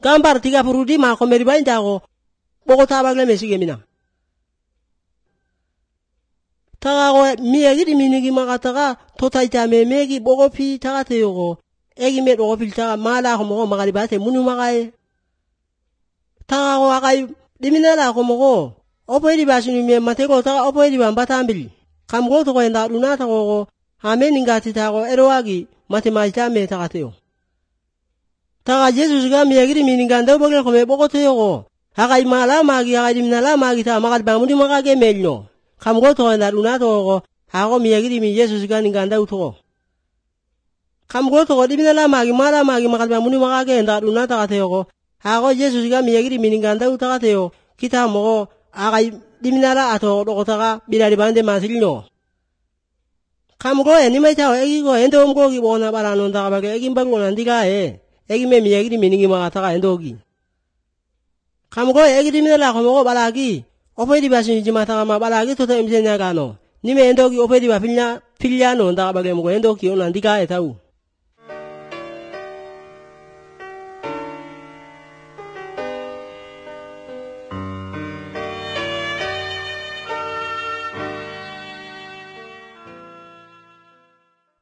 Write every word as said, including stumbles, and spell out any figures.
Gambar tiga puluh lima komeri bainda ko boko tabag le mesige mina. Taga ko miyagi di minigi makataga totaita memegi boko pi taga teyo egi met boko pi taga mala ko mo magari bate munu magai. Taga ko akai diminala ko mo opo edi basuni me matego taga opo edi bambata ambil. Kam go to ko enda lunata ko amen ingati tago eroagi mate maita me taga teyo. Taga Jesus ga miyagi di miniganda bogel ko me boko teyo ko. Akai mala magi akai diminala magi taga magari bamudi magage melno. Kam go to enda lunata ko ako miyagi di mi Jesus ga ninganda uto. Kam go to ko diminala magi mala magi magari bamudi magage enda lunata ka teyo ko. Ako Jesus ga miyagi di miniganda uta ka teyo. Kita mo akai diminala ato dokotaga bilari bande masilno. Kam go e ni mai tawo egi go endo mgo gi bona balano taga bage egi bango nandiga e. Egi me miyagi di miningi magataga endogi. Kam go egi diminala ko mo balagi. Opo di basini jimata ma balagi tota imsenya gano. Ni me endogi opo di ba filnya filiano taga bage mo endogi onandiga e tau.